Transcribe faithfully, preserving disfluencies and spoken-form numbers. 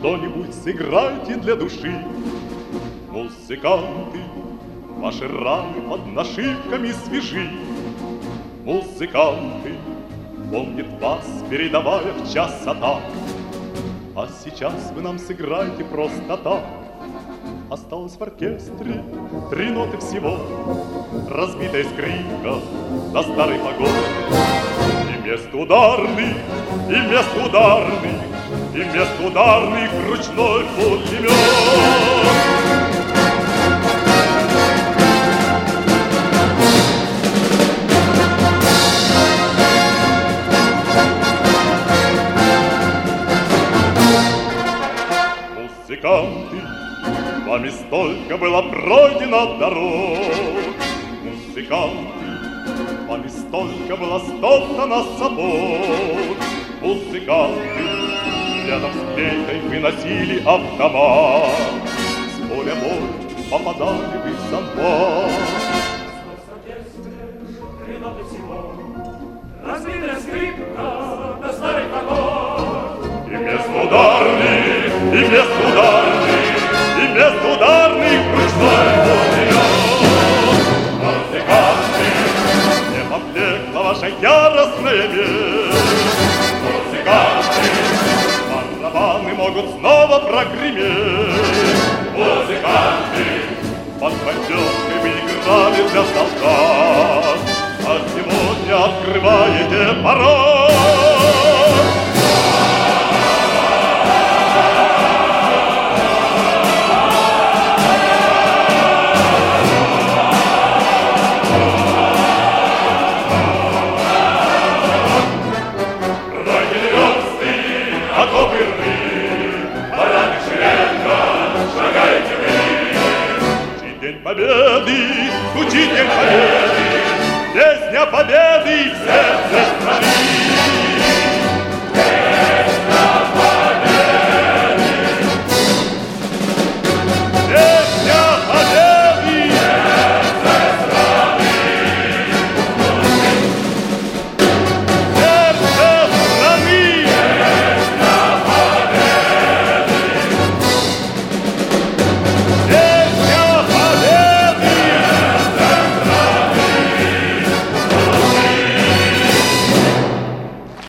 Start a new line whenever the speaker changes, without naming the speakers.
что-нибудь сыграйте для души. Музыканты, ваши раны под нашивками свежи. Музыканты, помнит вас, передавая в час атак. А сейчас вы нам сыграете просто так. Осталось в оркестре три ноты всего, разбитая скрипка на старый фагот. И место ударный, и место ударный, и место ударный ручной пулемет. Музыканты, вами столько было пройдено дорог. Музыканты, вами столько было стоптано сапог. Музыканты, рядом с песней выносили автомат. С поля боя попадали вы в замок.
Разбитая скрипка на старый фагот.
И место ударный, и место ударный, и место ударный ручной пулемет. Музыканты, не поблекла ваша яростная месть. Музыканты, барабаны могут снова прогреметь. Музыканты, под поддержкой вы играли для солдат, а сегодня открываете порог. Победы, звучит день победы, песня победы, все